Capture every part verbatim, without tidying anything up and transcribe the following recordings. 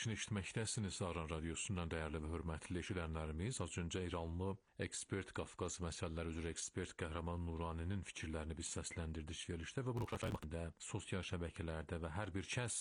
Eşitməkdəsiniz Aran Radiosundan dəyərli və hörmətli eşidənlərimiz. Az öncə İranlı ekspert, Qafqaz məsələləri üzrə ekspert Qəhrəman Nuraninin fikirlərini biz səsləndirdik verilişdə və bu nöqtədə sosial şəbəkələrdə və hər bir kəs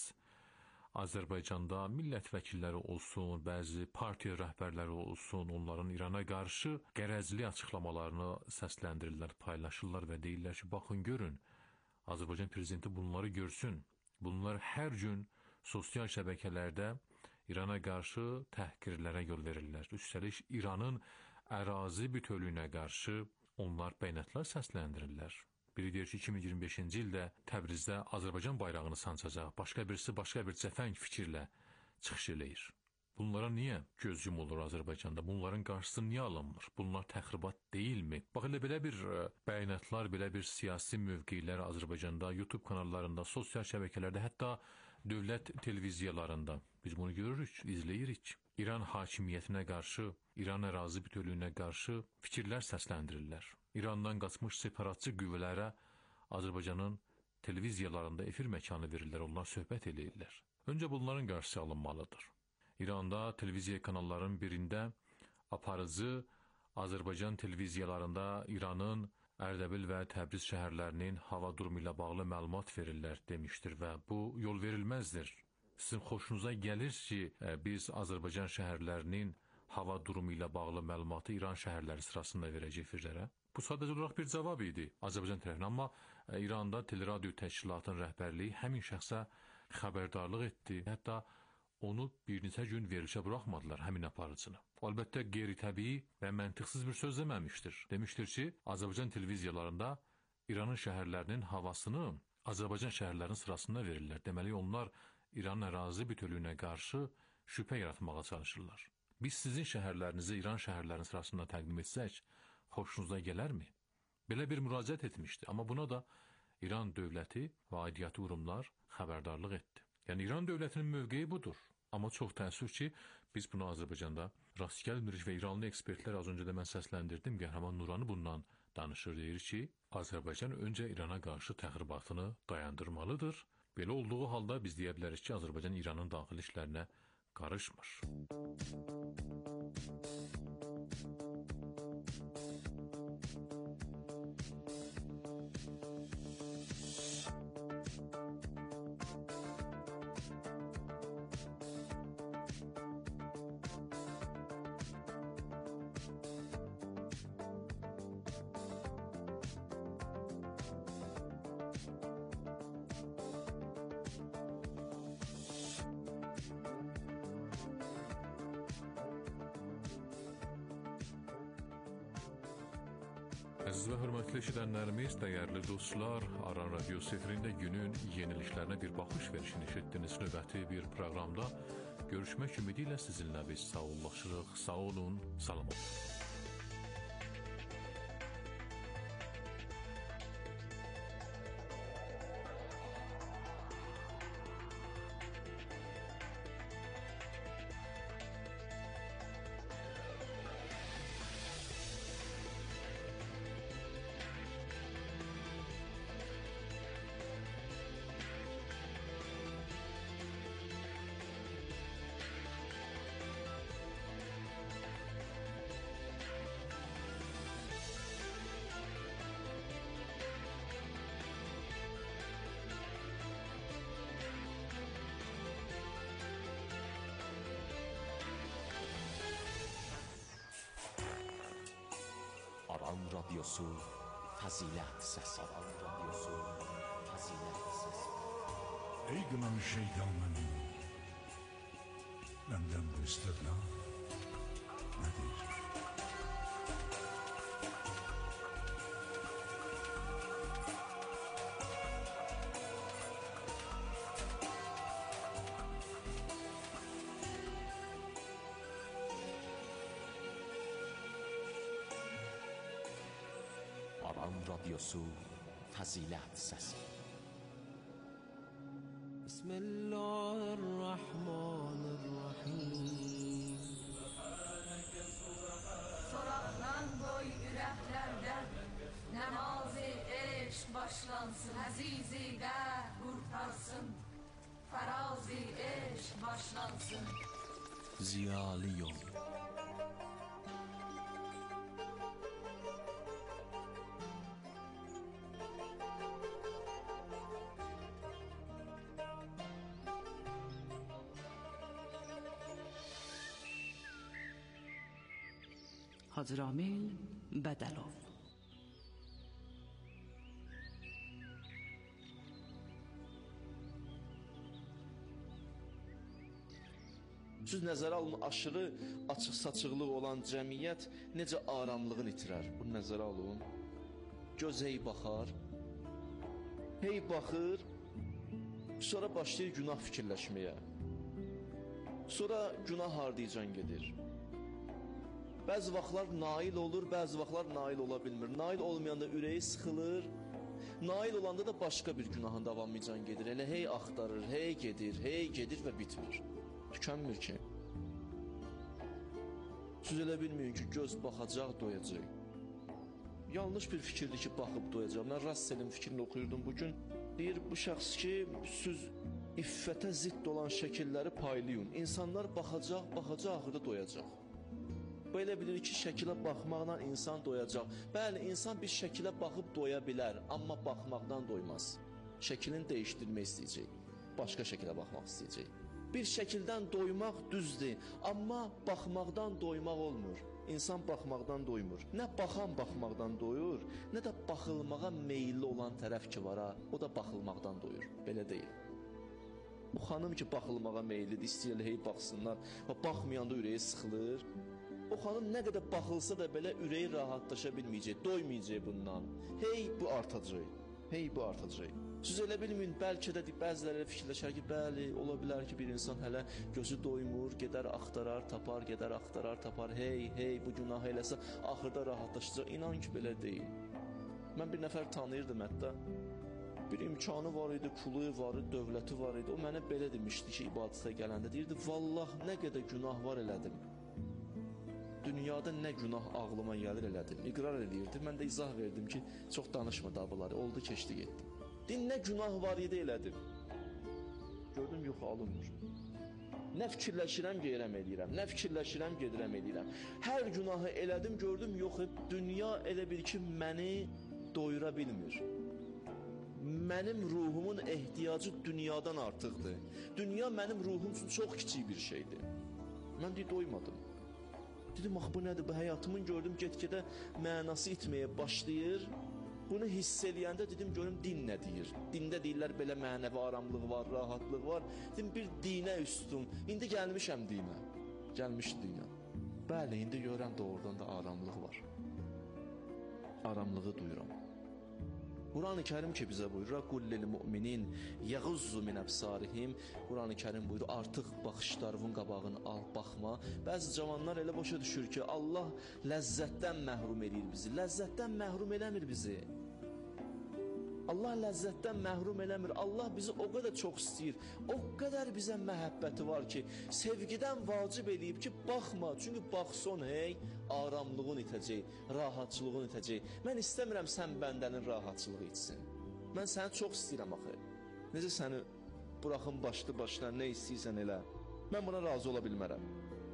Azərbaycanda millət vəkilləri olsun, bəzi partiya rəhbərləri olsun, onların İrana qarşı qərəzli açıqlamalarını səsləndirirlər, paylaşırlar və deyirlər ki, baxın görün, Azərbaycan prezidenti bunları görsün. Bunlar hər gün sosial şəbəkələrdə İrana qarşı təhqirlərə yol verirlər. Üstəlik, İranın ərazi bütövlüyünə qarşı onlar bəyanatlar səsləndirirlər. Biri deyir ki, iki min iyirmi beşinci ildə Təbrizdə Azərbaycan bayrağını sancacaq, başqa birisi başqa bir cəfəng fikirlə çıxış eləyir. Bunlara niyə göz yumulur Azərbaycanda? Bunların qarşısı niyə alınmır? Bunlar təxribat deyilmi? Bax, elə belə bir bəyanatlar, belə bir siyasi mövqelər Azərbaycanda, YouTube kanallarında, sosial şəbəkələrdə, hətta dövlət televiziyalarında biz bunu görürük, izləyirik. İran hakimiyyətinə qarşı, İran ərazi bütövlüyünə qarşı fikirlər səsləndirirlər. İrandan qaçmış separatçı qüvvələrə Azərbaycanın televiziyalarında efir məkanı verirlər, onlar söhbət eləyirlər. Öncə bunların qarşısı alınmalıdır. İranda televiziya kanallarının birində aparıcı Azərbaycan televiziyalarında İranın Ərdəbil və Təbriz şəhərlərinin hava durumu ilə bağlı məlumat verirlər demişdir və bu yol verilməzdir. Sizin xoşunuza gəlir ki, biz Azərbaycan şəhərlərinin hava durumu ilə bağlı məlumatı İran şəhərləri sırasında verəcək efirlərə? Bu sadəcə olaraq bir cavab idi Azərbaycan tərəfindən, amma İranda teleradio təşkilatının rəhbərliyi həmin şəxsə xəbərdarlıq etdi. Hətta onu bir neçə gün verilişə buraxmadılar həmin aparıcını. Əlbəttə, qeyri-təbii və məntiqsiz bir söz deməmişdir. Demişdir ki, Azərbaycan televiziyalarında İranın şəhərlərinin havasını Azərbaycan şəhərlərinin sırasında verirlər. Deməli, onlar İranın ərazi bütövlüyünə qarşı şübhə yaratmağa çalışırlar. Biz sizin şəhərlərinizi İran şəhərlərinin sırasında təqdim etsək, xoşunuza gələrmi? Belə bir müraciət etmişdi, amma buna da İran dövləti və aidiyyatı qurumlar xəbərdarlıq etdi. Yəni, İran dövlətinin mövqeyi budur. Amma çox təəssüf ki, biz bunu Azərbaycanda rast gəlmirik və İranlı ekspertlər, az öncə də mən səsləndirdim, Qəhrəman Nuranı bundan danışır, deyir ki, Azərbaycan öncə İrana qarşı təxribatını dayandırmalıdır. Belə olduğu halda biz deyə bilərik ki, Azərbaycan İranın daxili işlərinə qarışmır. Əziz və hörmətli eşidənlərimiz, dəyərli dostlar, Aran Radiosu efirində günün yenilişlərinə bir baxış verişini eşitdiniz. Növbəti bir proqramda görüşmək ümidi ilə sizinlə biz sağollaşırıq. Sağ olun, salam olun. Aran Radiosu Fəzilət Səsi. Aran Radiosu Fəzilət Səsi. Ey qınan şeytanın, məndən bu istədna nədir? Aran Radiosu Fəzilət Səsi. Bismillahirrahmanirrahim. Soraqdan qoy ürəklərdən, nəmazi eşq başlansın, əzizi də qurtarsın, fərazi eşq başlansın. ziyalı yol. Hacı Ramil Bədəlov. Siz nəzərə alın, aşırı açıq-saçıqlıq olan cəmiyyət necə aramlığını itirər? Bunu nəzərə alın. Göz hey baxar, hey baxır, sonra başlayır günah fikirləşməyə. Sonra günah hardaycan gedir. Bəzi vaxtlar nail olur, bəzi vaxtlar nail ola bilmir. Nail olmayanda ürəyi sıxılır, nail olanda da başqa bir günahın davamıcan gedir. Elə hey axtarır, hey gedir, hey gedir və bitmir. Tükənmir ki. Siz elə bilməyin ki, göz baxacaq, doyacaq. Yanlış bir fikirdir ki, baxıb doyacaq. Mən Russellin fikrini oxuyurdum bugün. Deyir, bu şəxs ki, siz iffətə zidd olan şəkilləri paylayın. İnsanlar baxacaq, baxacaq, axırda doyacaq. Belə bilir ki, şəkilə baxmaqla insan doyacaq. Bəli, insan bir şəkilə baxıb doya bilər, amma baxmaqdan doymaz. Şəklini dəyişdirmək istəyəcək, başqa şəkilə baxmaq istəyəcək. Bir şəkildən doymaq düzdür, amma baxmaqdan doymaq olmur. İnsan baxmaqdan doymur. Nə baxan baxmaqdan doyur, nə də baxılmağa meyilli olan tərəf ki var ha, o da baxılmaqdan doyur. Belə deyil. Bu xanım ki, baxılmağa meyillidir, istəyirlər, hey baxsınlar, baxmayanda ürəyi sıxılır. O xanım nə qədər baxılsa da belə ürəyi rahatlaşa bilməyəcək, doymayacaq bundan. Hey, bu artacaq, hey, bu artacaq. Siz elə bilməyin, bəlkə də bəziləri fikirləşər ki, bəli, ola bilər ki, bir insan hələ gözü doymur, gedər axtarar, tapar, gedər axtarar, tapar, hey, hey, bu günah eləsə, axırda rahatlaşacaq. İnan ki, belə deyil. Mən bir nəfər tanıyırdım hətta, bir imkanı var idi, pulu var idi, dövləti var idi. O mənə belə demişdi ki, ibadətə gələndə, deyirdi, vallah, nə qədər günah var elədim. Dünyada nə günah ağlıma gəlir elədim. İqrar edirdi, mən də izah verdim ki, çox danışma da bunları, oldu, keçdi, getdi. Din nə günah var idi elədim. Gördüm, yox, alınmır. Nə fikirləşirəm, gedirəm edirəm. Nə fikirləşirəm, gedirəm edirəm. Hər günahı elədim, gördüm, yox, dünya elə bir ki, məni doyura bilmir. Mənim ruhumun ehtiyacı dünyadan artıqdır. Dünya mənim ruhum üçün çox kiçik bir şeydir. Mən deyib, doymadım. Dedim, ax, bu nədir? Bu həyatımın gördüm, get-gedə mənası itməyə başlayır. Bunu hiss eləyəndə dedim, görüm, din nə deyir? Dində deyirlər, belə mənəvi aramlıq var, rahatlıq var. Dedim, bir dinə üstün. İndi gəlmişəm dinə. Gəlmiş dinə. Bəli, indi görəm, doğrudan da aramlıq var. Aramlığı duyuram. Quran-ı Kərim ki, bizə buyurur, Qullil müminin yəğuzzu min əbsarihim. Quran-ı Kərim buyurur, artıq baxışlarının qabağını al, baxma. Bəzi cavanlar elə başa düşür ki, Allah ləzzətdən məhrum edir bizi. Ləzzətdən məhrum eləmir bizi. Allah ləzzətdən məhrum eləmir. Allah bizi o qədər çox istəyir. O qədər bizə məhəbbəti var ki, sevgidən vacib eləyib ki, baxma. Çünki baxson, hey, aramlığın itəcək, rahatçılığın itəcək. Mən istəmirəm sən bəndənin rahatçılığı itsin. Mən səni çox istəyirəm axı. Necə səni buraxın başlı başına, nə istəyirsən elə. Mən buna razı ola bilmərəm.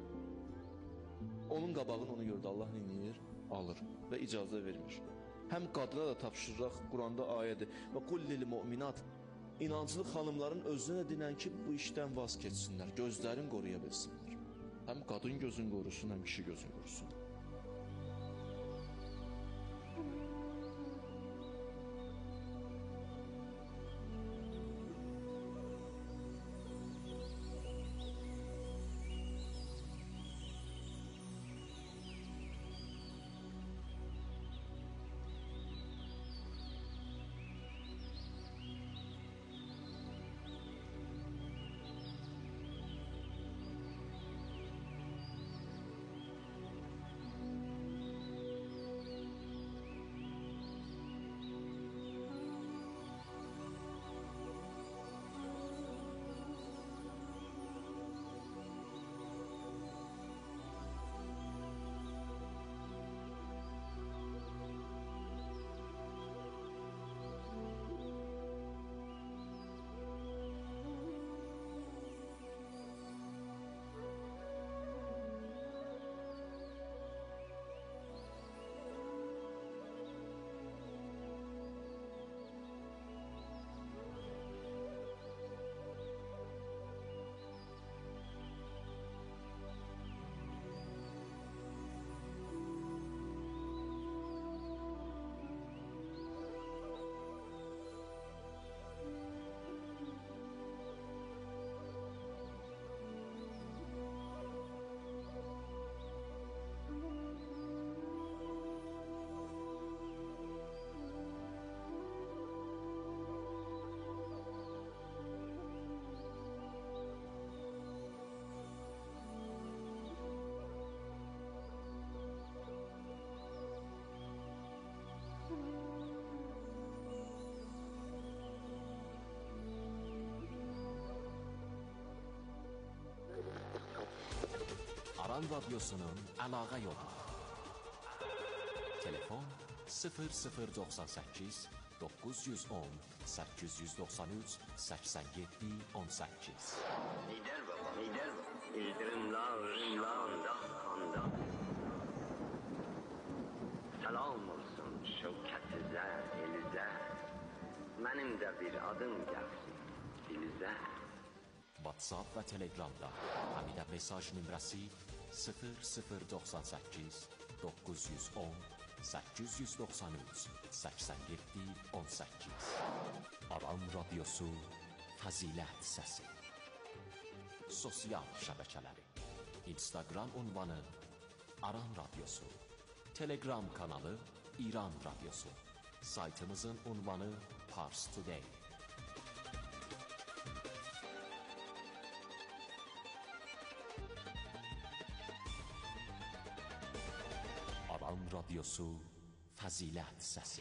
Onun qabağını onu gördü, Allah neyir? Alır və icazə vermir. Həm qadına da tapşırıraq, Quranda ayədir. Və qullil müminat, inancılı xanımların özünə də dinən ki, bu işdən vaz keçsinlər, gözlərini qoruya bilsinlər. Həm qadın gözün qorusun, həm kişi gözün qorusun. Aran Radyosu'nun əlaqə yolu. Telefon sıfır sıfır doxsan səkkiz doqquz yüz on səkkiz yüz doxsan üç səksən yeddi on səkkiz. Lider baba, lider baba. İldirimler, rimlanda, kanda. Selam olsun şevketize, elize. Benim de bir adım gelsin dilize. WhatsApp və Telegramda həmidə mesaj nömrəsi sıfır sıfır doxsan səkkiz doqquz yüz on səkkiz yüz doxsan üç səksən yeddi on səkkiz. Aran Radyosu Fəzilət Səsi. Sosial şəbəkələri: Instagram ünvanı Aran Radyosu, Telegram kanalı İran Radyosu, saytımızın ünvanı Pars Today. Aran Radyosu Fəzilət Səsi.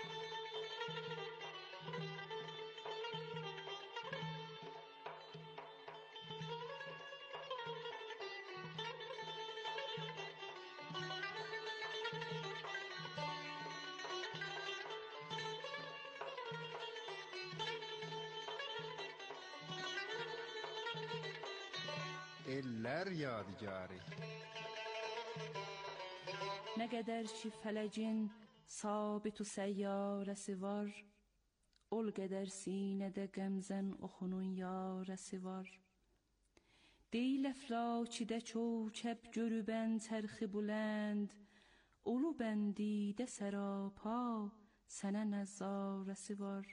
Eller yadigarı. Nə qədər ki fələcin sabit-u səyyarəsi var, ol qədər sinədə qəmzən oxunun yarəsi var. Deyil əflakidə çövkəb görübən tərxi bulənd, olu bəndidə sərapa sənə nəzzarəsi var.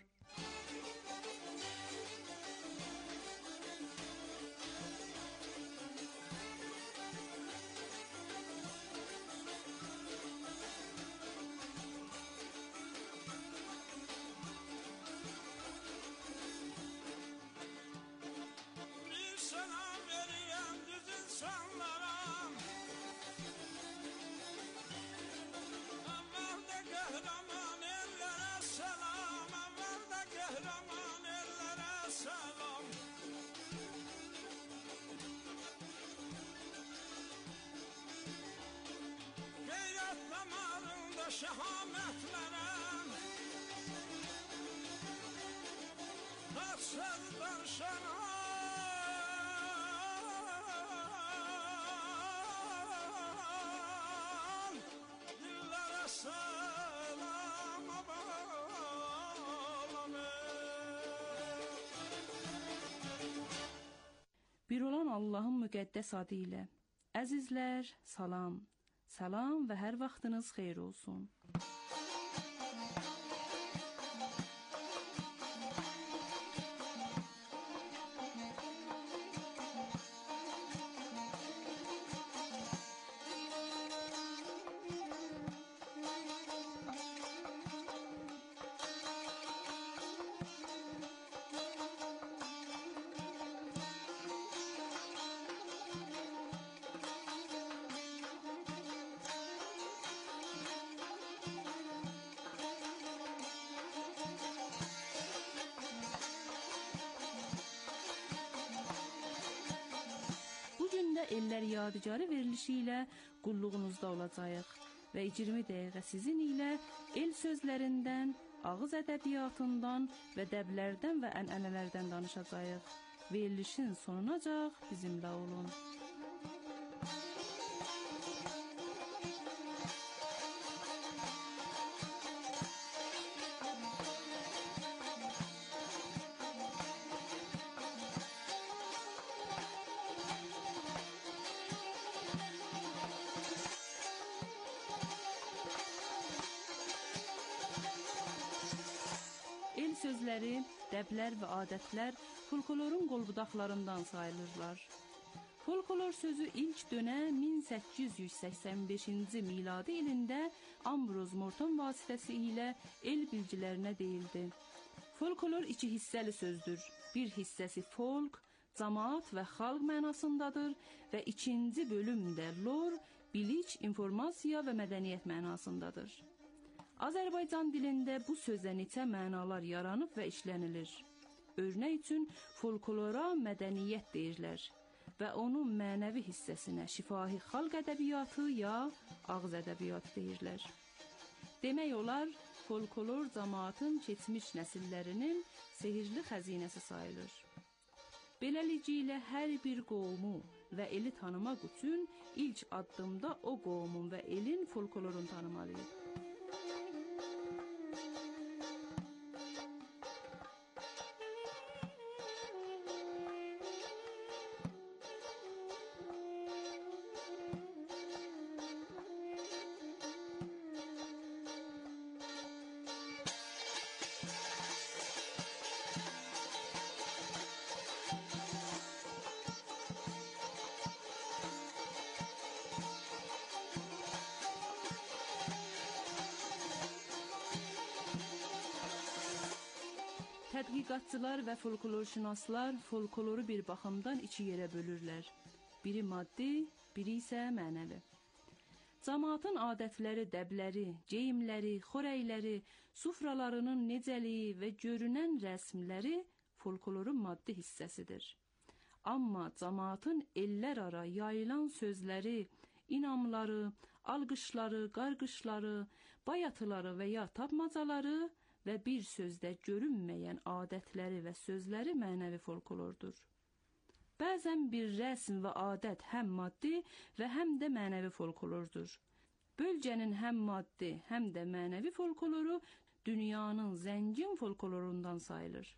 Şehametlerem Hasretler şenan Dillere selam bağlamayım. Bir olan Allahın müqəddəs adı ilə. Əzizlər, salam. Salam və hər vaxtınız xeyir olsun. Eller yadigarı verilişi ilə qulluğunuzda olacağıq və iyirmi dəqiqə sizin ilə el sözlərindən, ağız ədəbiyyatından və dəblərdən və ənənələrdən danışacağıq. Verilişin sonunacaq bizimlə olun. El sözləri, dəblər və adətlər folklorun qolbudaqlarından sayılırlar. Folklor sözü ilk dönə min səkkiz yüz səksən beşinci miladi ilində Ambroz Morton vasitəsilə el bilgilərinə deyildi. Folklor iki hissəli sözdür. Bir hissəsi folk, cəmaat və xalq mənasındadır və ikinci bölümdə lor, bilik, informasiya və mədəniyyət mənasındadır. Azərbaycan dilində bu sözə neçə mənalar yaranıb və işlənilir. Örnək üçün folklora mədəniyyət deyirlər. və onun mənəvi hissəsinə şifahi xalq ədəbiyyatı ya ağız ədəbiyyatı deyirlər. Demək olar, folklor cəmaatın keçmiş nəsillərinin sehirli xəzinəsi sayılır. Beləliklə hər bir qovmu və eli tanımaq üçün ilk addımda o qovmun və elin folklorunu tanımalıyıq. Tədqiqatçılar və folklorşünaslar folkloru bir baxımdan iki yerə bölürlər. Biri maddi, biri isə mənəvi. Cəmaatın adətləri, dəbləri, geyimləri, xörəkləri, sufralarının necəliyi və görünən rəsmləri folklorun maddi hissəsidir. Amma cəmaatın ellər ara yayılan sözləri, inamları, alqışları, qarqışları, bayatıları və ya tapmacaları və bir sözdə görünməyən adətləri və sözləri mənəvi folklordur. Bəzən bir rəsm və adət həm maddi və həm də mənəvi folklordur. Bölgənin həm maddi, həm də mənəvi folkloru dünyanın zəngin folklorundan sayılır.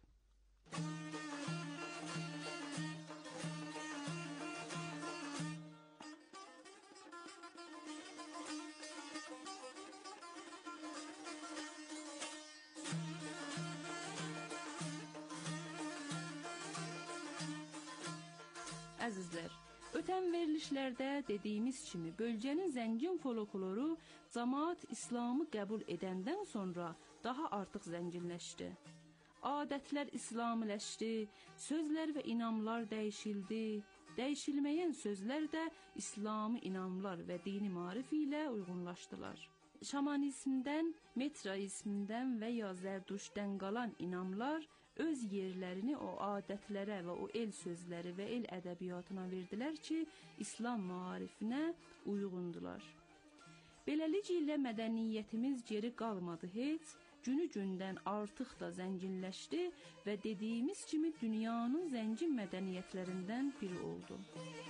Əzizlər, ötən verilişlərdə dediyimiz kimi bölgənin zəngin folkloru cəmaat İslamı qəbul edəndən sonra daha artıq zənginləşdi. Adətlər İslamiləşdi, sözlər və inamlar dəyişildi, dəyişilməyən sözlər də İslami inamlar və dini maarif ilə uyğunlaşdılar. Şamanizmdən, metraizmdən və ya zərdüştdən qalan inamlar öz yerlərini o adətlərə və o el sözləri və el ədəbiyyatına verdilər ki, İslam maarifinə uyğundular. Beləliklə mədəniyyətimiz geri qalmadı heç, günü-gündən artıq da zənginləşdi və dediyimiz kimi dünyanın zəngin mədəniyyətlərindən biri oldu.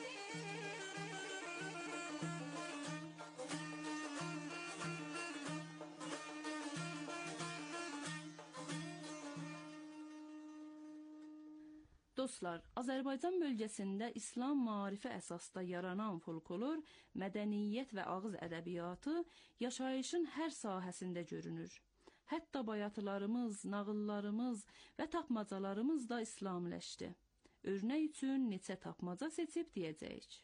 Dostlar, Azərbaycan bölgəsində İslam maarifi əsasda yaranan folklor, mədəniyyət və ağız ədəbiyyatı yaşayışın hər sahəsində görünür. Hətta bayatılarımız, nağıllarımız və tapmacalarımız da İslamiləşdi. Örnək üçün neçə tapmaca seçib deyəcəyik.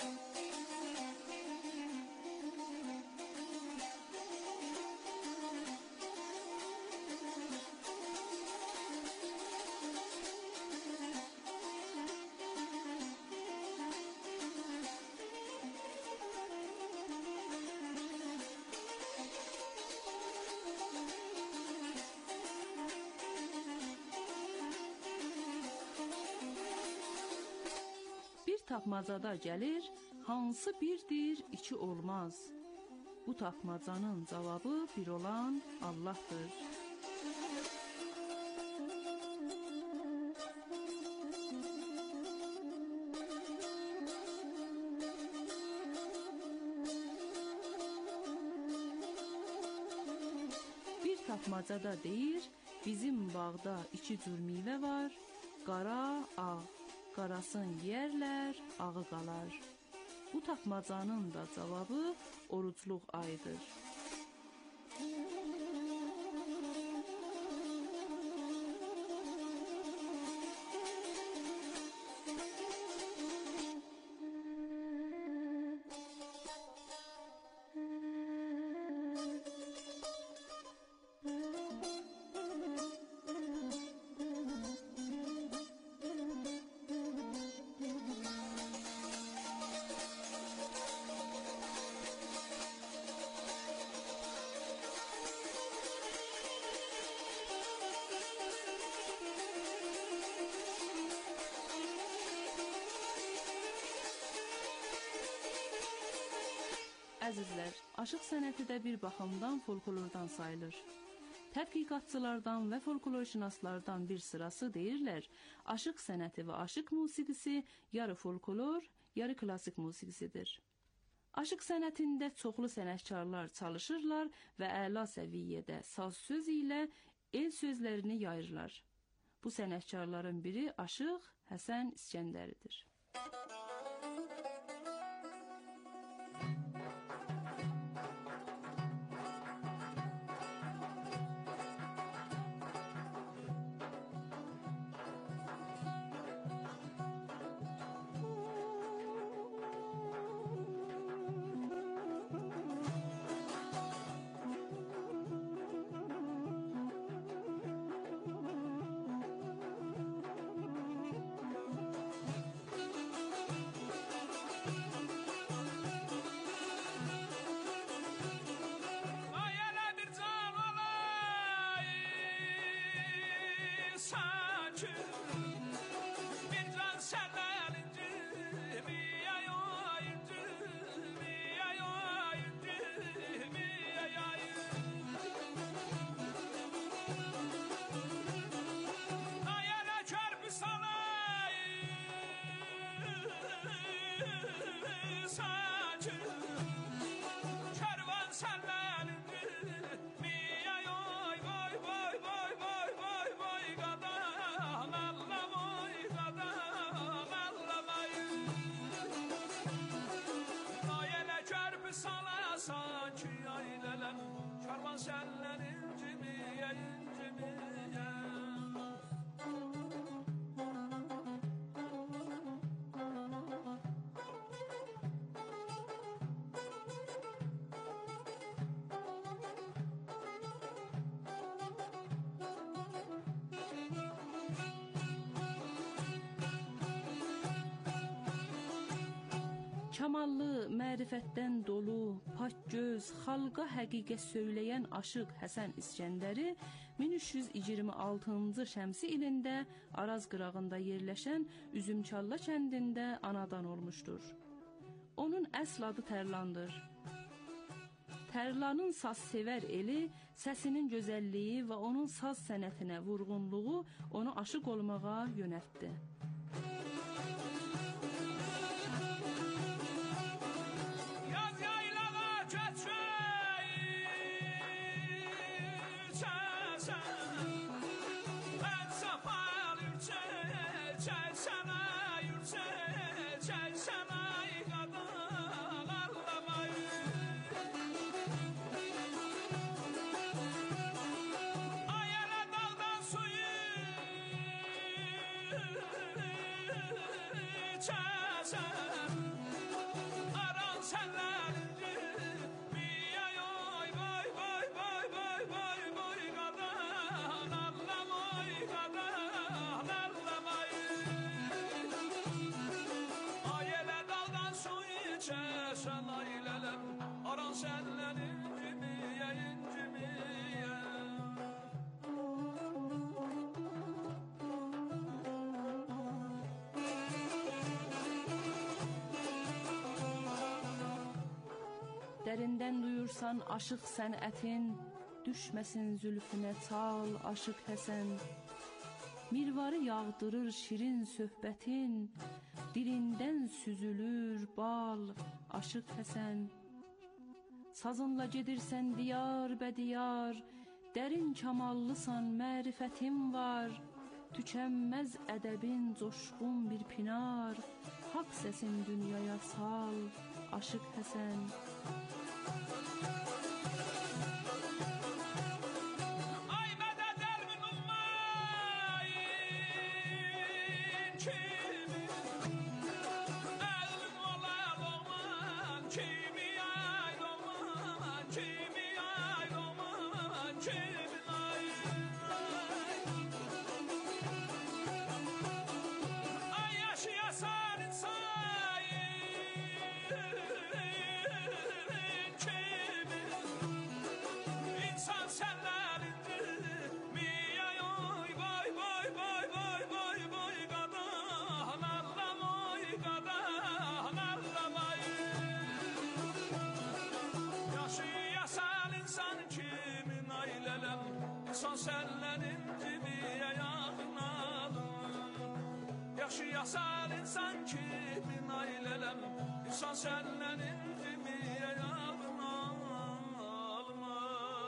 Tapmacada gəlir, hansı birdir, iki olmaz. Bu tapmacanın cavabı bir olan Allah'tır. Bir tapmacada deyir, bizim bağda iki cür meyvə var, qara, ağ. Qarasın yeyərlər, ağı qalar. Bu tapmacanın da cavabı orucluq ayıdır. Əzizlər, aşıq sənəti də bir baxımdan folklordan sayılır. Tədqiqatçılardan və folklorşünaslardan bir sırası deyirlər, aşıq sənəti və aşıq musiqisi yarı folklor, yarı klassik musiqisidir. Aşıq sənətində çoxlu sənətkarlar çalışırlar və əla səviyyədə saz söz ilə el sözlərini yayırlar. Bu sənətkarların biri aşıq Həsən İskəndəridir. Kamallı, mərifətdən dolu, pak göz, xalqa həqiqət söyləyən aşıq Həsən İskəndəri min üç yüz iyirmi altıncı şəmsi ilində Araz qırağında yerləşən Üzümçalla kəndində anadan olmuşdur. Onun əsl adı Tərlandır. Tərlanın sazsevər eli, səsinin gözəlliyi və onun saz sənətinə vurğunluğu onu aşıq olmağa yönəltdi. Dərindən duyursan aşıq sənətin, düşməsin zülfünə çal aşıq Həsən. Mirvarı yağdırır şirin söhbətin, dilindən süzülür bal aşıq Həsən. Sazınla gedirsən diyar bədiyar, dərin kamallısan mərifətin var. Tükənməz ədəbin coşqun bir pinar, haqq səsin dünyaya sal aşıq Həsən. yaşayasal insan kimin ailelem İnsan senlerin kimi ayağına almam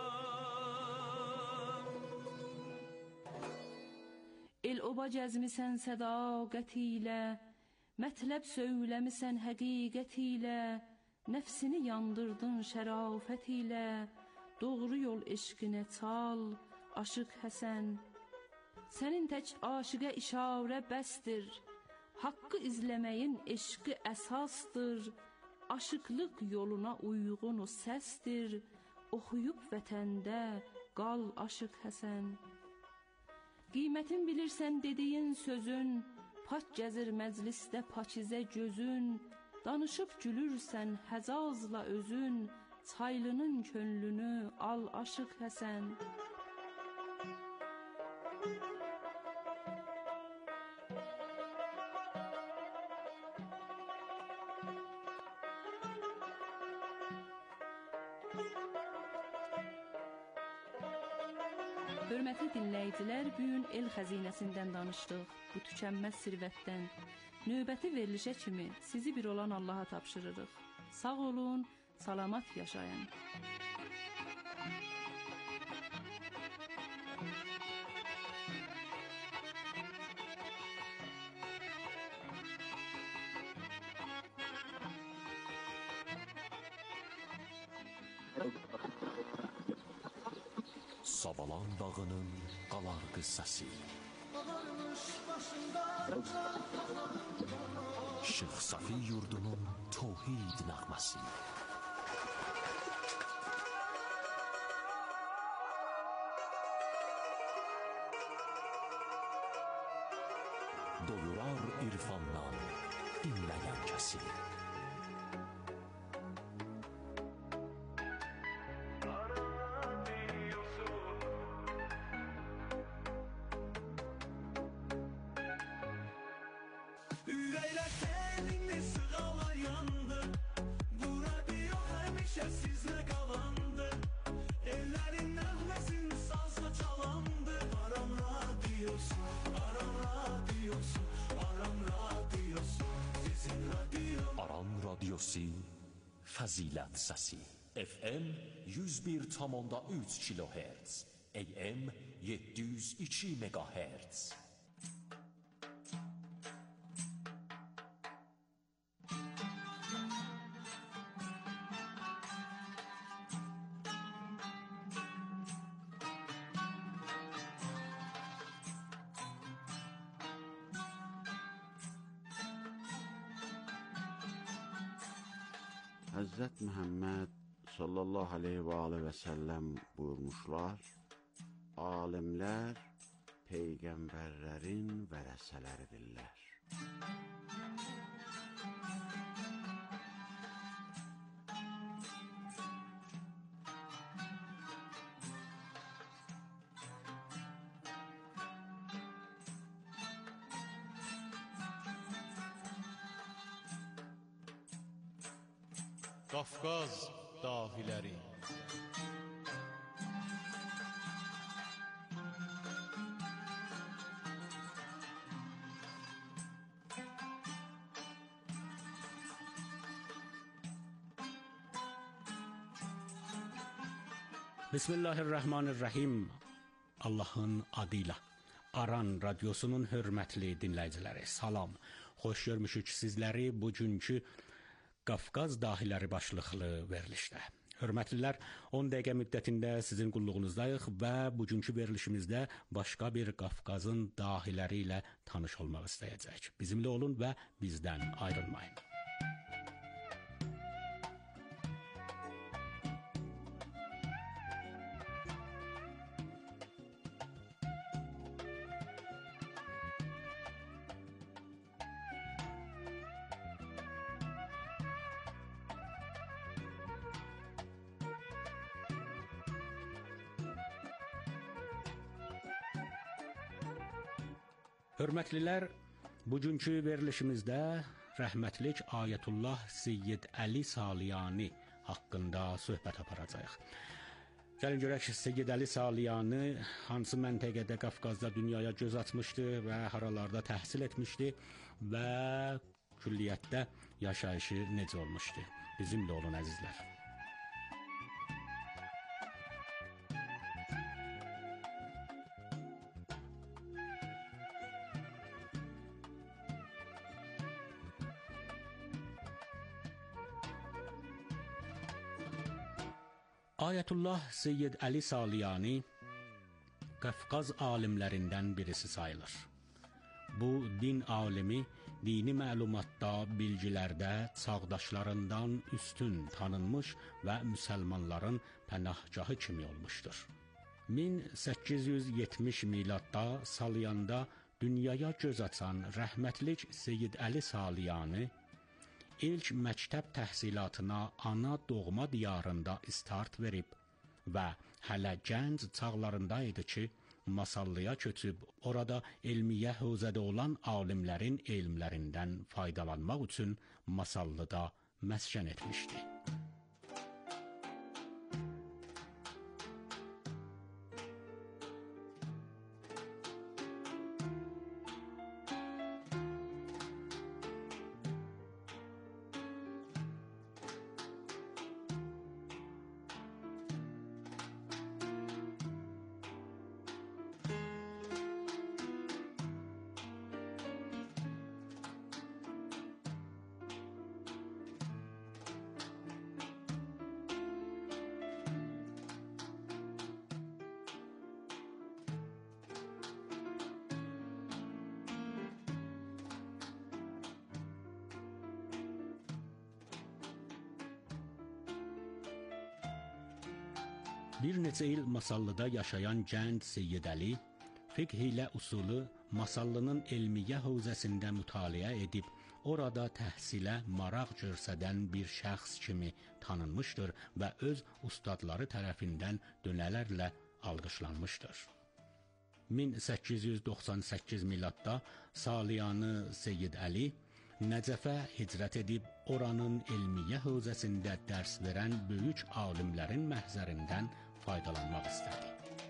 El oba cəzmisən sədaqət ilə, mətləb söyləmisən həqiqət ilə, nəfsini yandırdın şərafət ilə, doğru yol eşqinə çal, aşıq Həsən. Sənin tək aşıqə işarə bəsdir, haqqı izləməyin eşqi əsasdır, aşıqlıq yoluna uyğun o səsdir, oxuyub vətəndə qal aşıq Həsən. Qiymətin bilirsən dediyin sözün, paç gəzir məclisdə paçizə gözün, danışıb gülürsən həzazla özün, çaylının könlünü al aşıq Həsən. Hörmətli dinləyicilər, bu gün el xəzinəsindən danışdıq, bu tükənməz sirvətdən. Növbəti verilişə kimi sizi bir olan Allaha tapşırırıq. Sağ olun, salamat yaşayın. Savalan dağının qalar qıssası Şeyx Safi yurdunun tövhid nəğməsi Doyurar irfandan dinləyən kəsi Fəzilət səsi F M yüz bir tam onda üç kilohertz A M yeddi yüz iki megahertz Həzrət Məhəmməd sallallahu aleyhi və aleyhi və səlləm buyurmuşlar, alimlər peyğəmbərlərin vərəsələridirlər. Qafqaz dahiləri Bismillahirrahmanirrahim. Allahın adıyla. Aran radyosunun hörmətli dinləyiciləri, salam. Xoş görmüşük sizləri bugünkü Qafqaz dahiləri başlıqlı verilişdə. Hörmətlilər, on dəqiqə müddətində sizin qulluğunuzdayıq və bugünkü verilişimizdə başqa bir Qafqazın dahiləri ilə tanış olmaq istəyəcək. Bizimlə olun və bizdən ayrılmayın. Hörmətlilər, bugünkü verilişimizdə rəhmətlik Ayətullah Seyyid Əli Saliyani haqqında söhbət aparacağıq. Gəlin görək Seyyid Əli Saliyanı hansı məntəqədə Qafqazda dünyaya göz açmışdı və haralarda təhsil etmişdi və külliyyətdə yaşayışı necə olmuşdu? Bizimlə olun əzizlər. Ayətullah Seyyid Əli Saliyani Qafqaz alimlərindən birisi sayılır. Bu din alimi dini məlumatda, bilgilərdə çağdaşlarından üstün tanınmış və müsəlmanların pənahgahı kimi olmuşdur. min səkkiz yüz yetmiş miladda Saliyanda dünyaya göz açan rəhmətlik Seyyid Əli Saliyani ilk məktəb təhsilatına ana doğma diyarında start verib və hələ gənc çağlarında idi ki, Masallıya köçüb orada elmiyyə hövzədə olan alimlərin elmlərindən faydalanmaq üçün Masallıda məskən etmişdi. Bir neçə il Masallıda yaşayan gənc Seyyid Əli fiqh ilə usulü Masallının elmiyyə hövzəsində mütaliə edib, orada təhsilə maraq göstərən bir şəxs kimi tanınmışdır və öz ustadları tərəfindən dönələrlə alqışlanmışdır. min səkkiz yüz doxsan səkkiz miladda Saliyanı Seyyid Əli Nəcəfə hicrət edib, oranın elmiyyə hövzəsində dərs verən böyük alimlərin məhzərindən faydalanmaq istədi.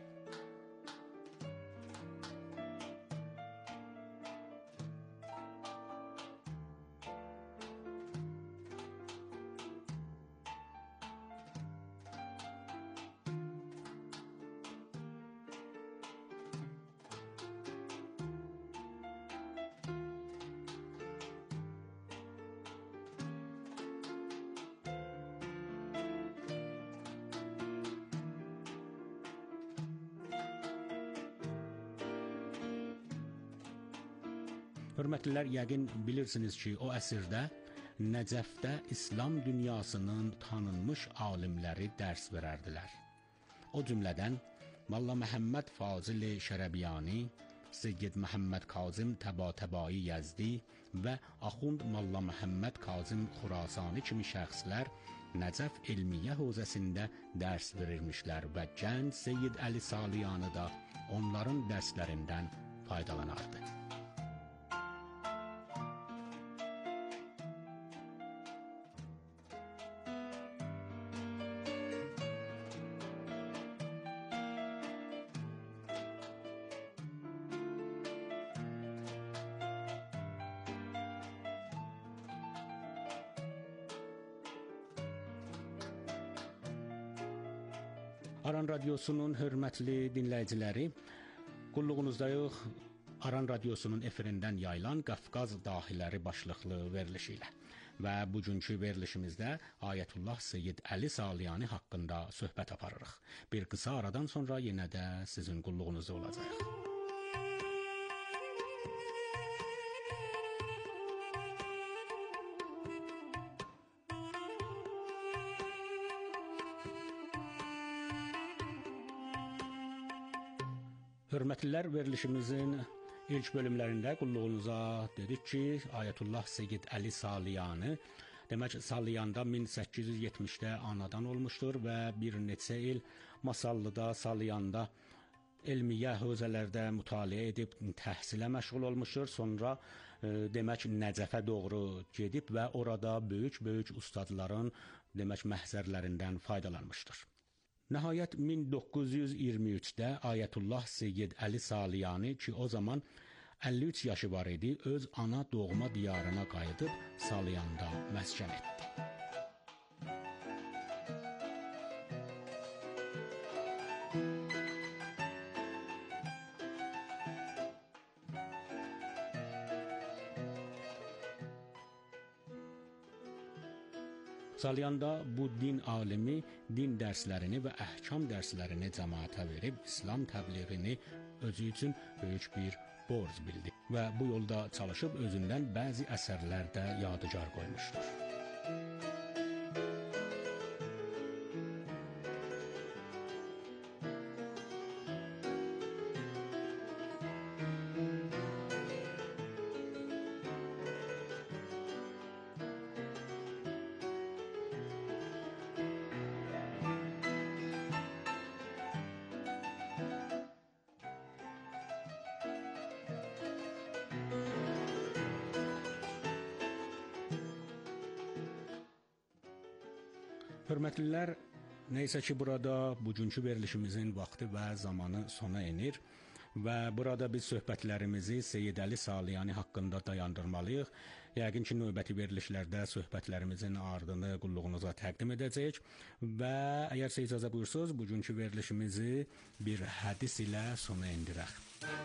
Hörmətlilər, yəqin bilirsiniz ki, o əsrdə Nəcəfdə İslam dünyasının tanınmış alimləri dərs verərdilər. O cümlədən Molla Məhəmməd Fazil Şərəbiyani, Seyyid Məhəmməd Kazım Təbatəbai Yəzdi və Axund Molla Məhəmməd Kazım Xurasani kimi şəxslər Nəcəf elmiyyə hövzəsində dərs verirmişlər və gənc Seyyid Əli Saliyanı da onların dərslərindən faydalanardı. Aran Radyosu'nun hörmətli dinləyiciləri, qulluğunuzdayıq Aran Radyosu'nun efirindən yayılan Qafqaz dahiləri başlıqlı verilişi ilə. Və bugünkü verilişimizdə Ayətullah Seyyid Əli Saliyani haqqında söhbət aparırıq. Bir qısa aradan sonra yenə də sizin qulluğunuzda olacaq. Hörmətlilər, verilişimizin ilk bölümlərində qulluğunuza dedik ki, Ayətullah Seyyid Əli Saliyanı, demək Saliyanda min səkkiz yüz yetmişdə anadan olmuşdur və bir neçə il Masallıda, Saliyanda elmiyyə hövzələrdə mütaliə edib təhsilə məşğul olmuşdur. Sonra e, demək Nəcəfə doğru gedib və orada böyük-böyük ustadların demək məhzərlərindən faydalanmışdır. Nəhayət min doqquz yüz iyirmi üçdə Ayətullah Seyyid Əli Saliyani ki o zaman əlli üç yaşı var idi, öz ana doğma diyarına qayıdıb Saliyanda məskən etdi. Saliyanda bu din alimi din dərslərini və əhkam dərslərini cəmaata verib İslam təbliğini özü üçün böyük bir borc bildi və bu yolda çalışıb özündən bəzi əsərlər də yadigar qoymuşdur. Hörmətlilər, neysə ki burada bugünkü verilişimizin vaxtı və zamanı sona enir və burada biz söhbətlərimizi Seyyid Əli Saliyani haqqında dayandırmalıyıq. Yəqin ki, növbəti verilişlərdə söhbətlərimizin ardını qulluğunuza təqdim edəcəyik və əgər sizə icazə buyursunuz, bugünkü verilişimizi bir hədis ilə sona endirək.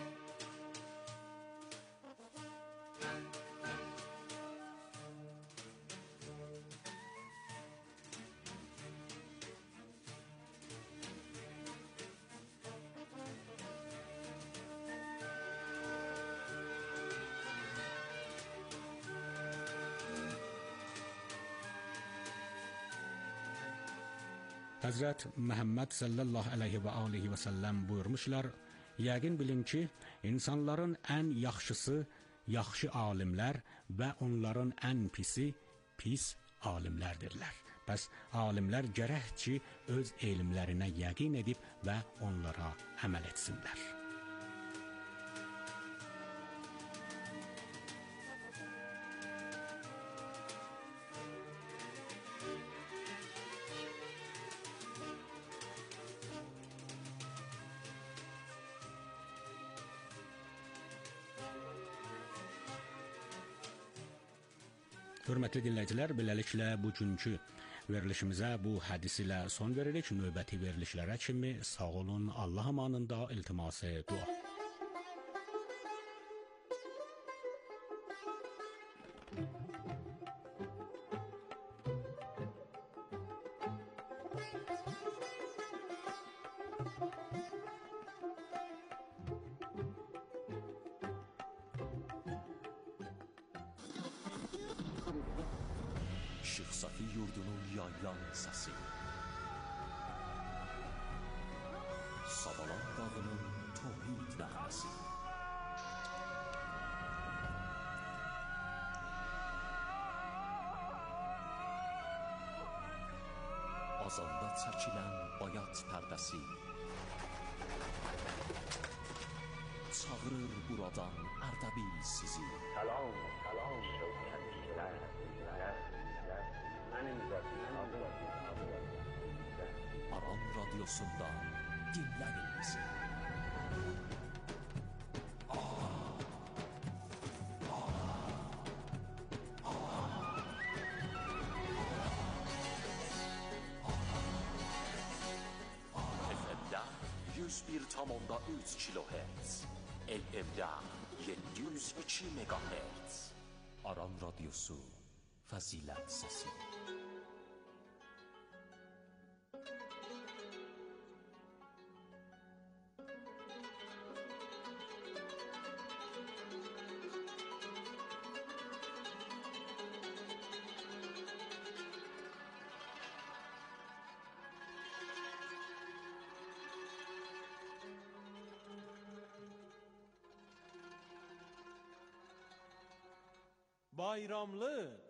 Həzrət Məhəmməd sallallahu əleyhi və alihi və səlləm buyurmuşlar, yəqin bilin ki, insanların ən yaxşısı yaxşı alimlər və onların ən pisi pis alimlərdirlər. Bəs alimlər gərək ki, öz elmlərinə yəqin edib və onlara əməl etsinlər. Hörmətli dinləyicilər, beləliklə bugünkü verilişimizə bu hədis ilə son veririk. Növbəti verilişlərə kimi sağ olun, Allah amanında, iltiması dua. Işıq Safi yurdunun yaylan səsi, Savalan dağının tohid nəğməsi, Azanda çəkilən bayat pərdəsi, çağırır buradan Ərdəbil sizi. Salam, salam şövkətliklər, mənim zəfim adım. Aran Radyosu'nda dinləyin bizi. F M'də yüz bir tam onda üç kilohertz, L M'də yeddi yüz iki megahertz. Aran Radyosu, fəzilət səsi. Bayramlık.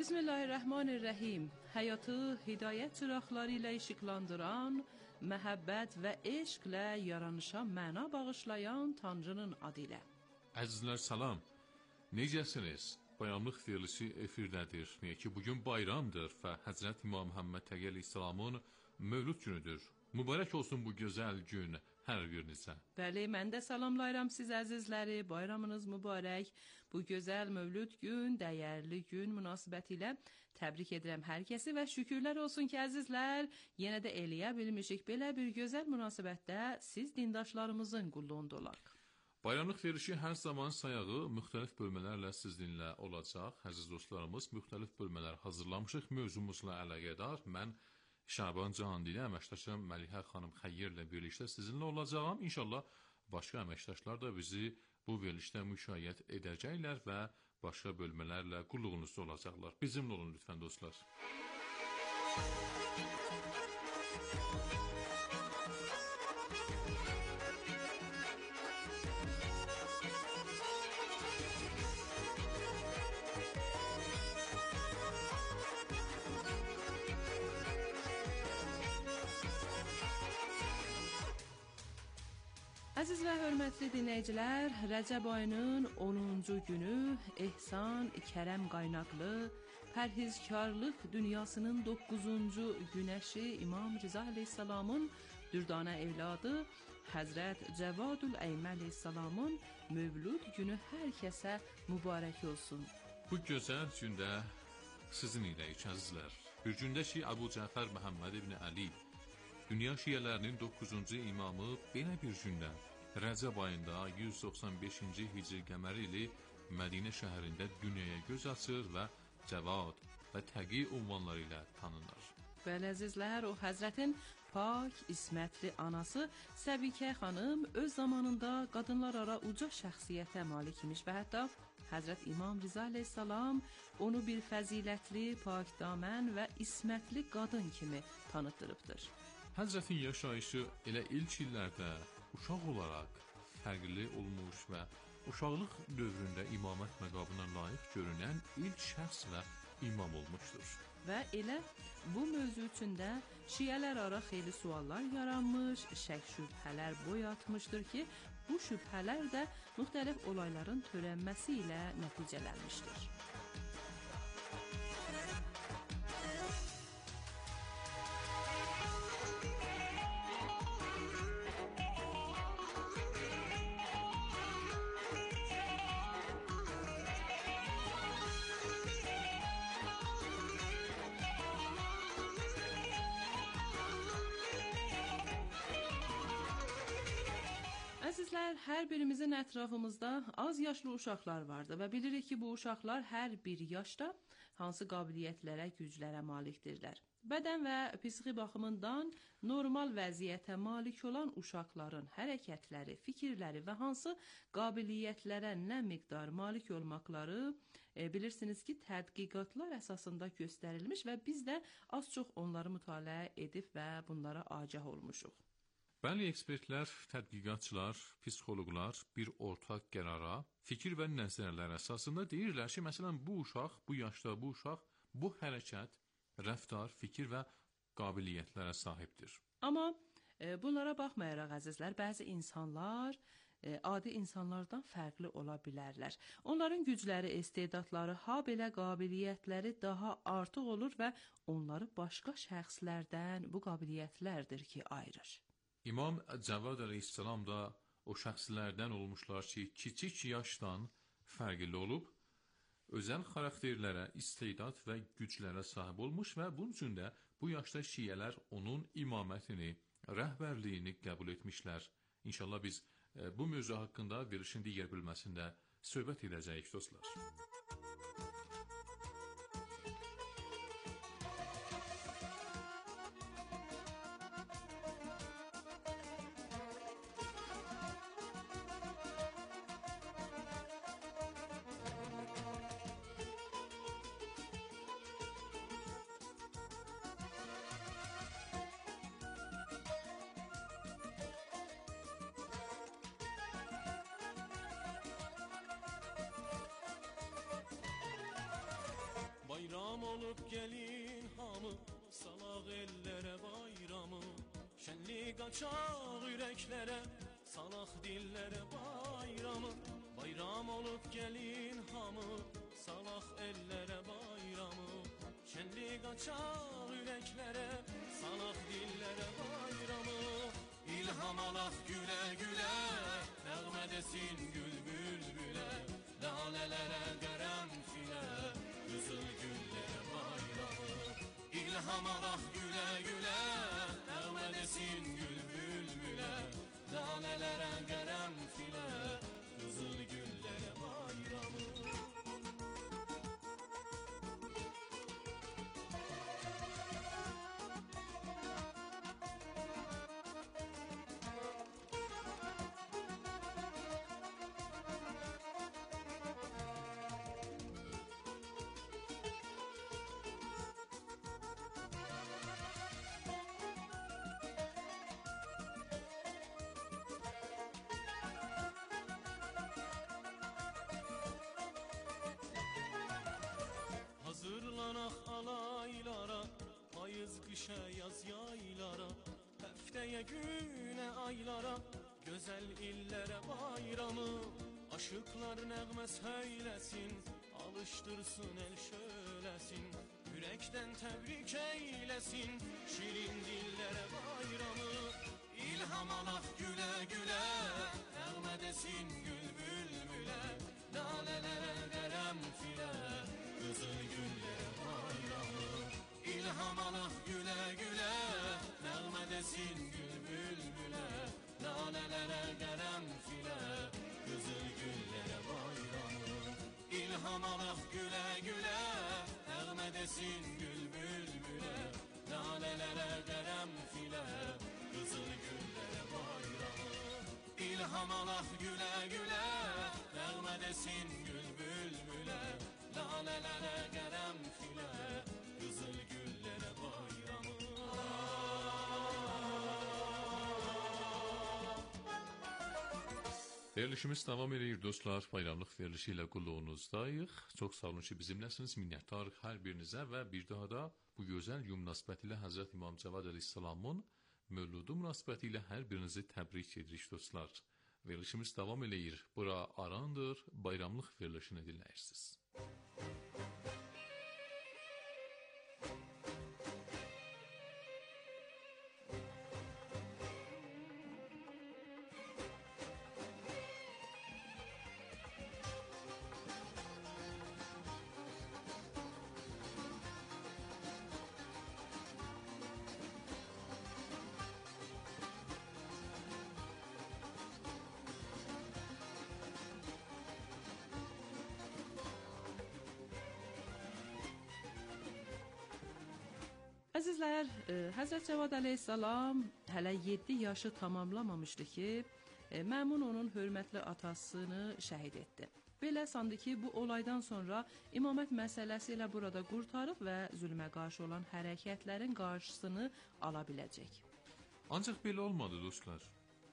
Bismillahirrahmanirrahim. Həyatı hidayət çıraqları ilə işıqlandıran, məhəbbət və eşqlə yaranışa məna bağışlayan Tanrının adı ilə. Əzizlər salam. Necəsiniz? Bayramlıq verilişi efirdədir. Niyə ki bugün bayramdır və Həzrət İmam Məhəmməd Təqi əleyhissalamın mövlud günüdür. Mübarək olsun bu gözəl gün hər birinizə. Bəli, mən də salamlayıram siz əzizləri. Bayramınız mübarək. Bu gözəl mövlud gün, dəyərli gün münasibətilə təbrik edirəm hər kəsi və şükürlər olsun ki, əzizlər, yenə də eləyə bilmişik belə bir gözəl münasibətdə siz dindaşlarımızın qulluğunda olaq. Bayramlıq verilişi hər zaman sayağı müxtəlif bölmələrlə sizinlə olacaq. Əziz dostlarımız, müxtəlif bölmələr hazırlamışıq mövzumuzla əlaqədar. Mən Şaban Cahandili, əməkdaşım Məlihə xanım Xəyyirlə birlikdə sizinlə olacağam. İnşallah başqa əməkdaşlar da bizi bu verilişdə müşayiət edəcəklər və başqa bölmələrlə qulluğunuzda olacaqlar. Bizimlə olun lütfən dostlar. Əziz və hörmətli dinləyicilər, Rəcəb ayının onuncu günü ehsan, kərəm qaynaqlı, pərhizkarlıq dünyasının doqquzuncu günəşi İmam Rıza əleyhissalamın dürdanə evladı Həzrət Cəvadül Əymə əleyhissalamın mövlud günü hər kəsə mübarək olsun. Bu gözəl gündə sizin iləyik əzizlər. Bir gündə ki, Əbu Cəfər Məhəmməd ibn Əli, dünya şiyələrinin doqquzuncu imamı belə bir gündə Rəcəb ayında yüz doxsan beşinci hicri qəməri ili Mədinə şəhərində dünyaya göz açır və Cəvad və Təqi ünvanları ilə tanınır. Bəli əzizlər, o Həzrətin pak, ismətli anası Səbikə xanım öz zamanında qadınlar ara uca şəxsiyyətə malik imiş və hətta Həzrət İmam Rıza əleyhissalam onu bir fəzilətli, pakdamən və ismətli qadın kimi tanıtdırıbdır. Həzrətin yaşayışı elə ilk illərdə uşaq olaraq fərqli olmuş və uşaqlıq dövründə imamət məqamına layiq görünən ilk şəxs və imam olmuşdur. Və elə bu mövzu üçündə şiələr ara xeyli suallar yaranmış, şək şübhələr boy atmışdır ki, bu şübhələr də müxtəlif olayların törənməsi ilə nəticələnmişdir. Əzizlər, hər birimizin ətrafımızda az yaşlı uşaqlar vardır və bilirik ki, bu uşaqlar hər bir yaşda hansı qabiliyyətlərə, güclərə malikdirlər. Bədən və psixi baxımından normal vəziyyətə malik olan uşaqların hərəkətləri, fikirləri və hansı qabiliyyətlərə nə miqdar malik olmaqları e, bilirsiniz ki, tədqiqatlar əsasında göstərilmiş və biz də az-çox onları mütaliə edib və bunlara agah olmuşuq. Bəli, ekspertlər, tədqiqatçılar, psixoloqlar bir ortaq qərara, fikir və nəzərlər əsasında deyirlər ki, məsələn, bu uşaq, bu yaşda bu uşaq, bu hərəkət, rəftar, fikir və qabiliyyətlərə sahibdir. Amma e, bunlara baxmayaraq, əzizlər, bəzi insanlar e, adi insanlardan fərqli ola bilərlər. Onların gücləri, istedadları, ha belə qabiliyyətləri daha artıq olur və onları başqa şəxslərdən bu qabiliyyətlərdir ki, ayırır. İmam Cəvad əleyhissalam da o şəxslərdən olmuşlar ki, kiçik yaşdan fərqli olub, özəl xarakterlərə, istedad və güclərə sahib olmuş və bunun üçün də bu yaşda şiyələr onun imamətini, rəhbərliyini qəbul etmişlər. İnşallah biz e, bu mövzu haqqında verilişin digər bölməsində söhbət edəcəyik dostlar. olub gelin hamı, salaq ellərə bayramı. Şənlik qaçaq ürəklərə, salaq dillərə bayramı. Bayram olub gelin hamı, salaq ellərə bayramı. Şənlik qaçaq ürəklərə, salaq dillərə bayramı. İlham alaq gülə gülə, nəğmə desin gül bülbülə. Lalələrə qərənfilə, qızıl güllərə bayramı. İlham alaq gülə gülə, nəğmə desin gül bülbülə. Lalələrə qərənfilə, qızıl güllərə bayramı. Hazırlanaq alaylara, payız qışa yaz yaylara. Həftəyə günə aylara, gözəl illərə bayramı. Aşıqlar nəğmə söyləsin, alışdırsın el şöləsin. Ürəkdən təbrik eyləsin, şirin dillərə bayramı. İlham alaq gülə gülə, nəğmə desin gül bülbülə. Lalələrə qərənfilə, qızıl güllərə bayramı. İlham alaq gülə gülə, nəğmə desin gül bülbülə. Lalələrə qərənfilə, qızıl güllərə bayramı. İlham alaq gülə gülə, nəğmə desin gül bülbülə. Lalələrə qərənfilə, qızıl güllərə bayramı. İlham alaq gülə gülə, nəğmə desin gül bülbülə. Lalələrə qərənfilə, qızıl güllərə bayramı. Verilişimiz davam edir dostlar. Bayramlıq verilişi ilə qulluğunuzdayıq. Çox sağ olun ki, bizimləsiniz. Minnətdarıq hər birinizə və bir daha da bu gözəl gün münasibəti ilə Həzrət İmam Cavad əleyhissalamın mövludu münasibəti ilə hər birinizi təbrik edirik dostlar. Verilişimiz davam edir. Bura Arandır. Bayramlıq verilişini dinləyirsiniz. Əzizlər, Həzrət Cavad əleyhissalam hələ yeddi yaşı tamamlamamışdı ki, Məmun onun hörmətli atasını şəhid etdi. Belə sandı ki, bu olaydan sonra imamət məsələsi ilə burada qurtarıb və zülmə qarşı olan hərəkətlərin qarşısını ala biləcək. Ancaq belə olmadı dostlar.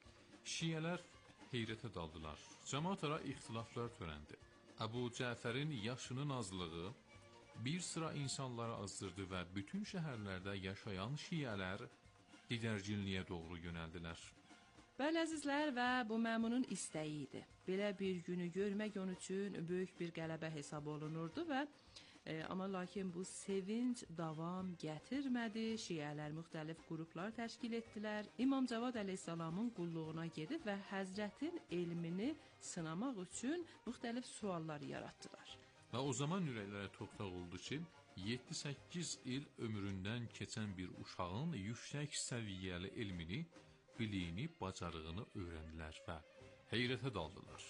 Şiyələr heyrətə daldılar. Cəmaət ara ixtilaflar törəndi. Əbu Cəfərin yaşının azlığı bir sıra insanları azdırdı və bütün şəhərlərdə yaşayan şiyələr didərginliyə doğru yönəldilər. Bəli əzizlər, və bu Məmunun istəyi idi. Belə bir günü görmək onun üçün böyük bir qələbə hesab olunurdu və e, amma lakin bu sevinç davam gətirmədi. Şiyələr müxtəlif qruplar təşkil etdilər. İmam Cavad əleyhissalamın qulluğuna gedib və Həzrətin elmini sınamaq üçün müxtəlif suallar yaratdılar. Və o zaman ürəklərə toxtaq oldu ki, yeddi səkkiz il ömründən keçən bir uşağın yüksək səviyyəli elmini, biliyini, bacarığını öyrəndilər və heyrətə daldılar.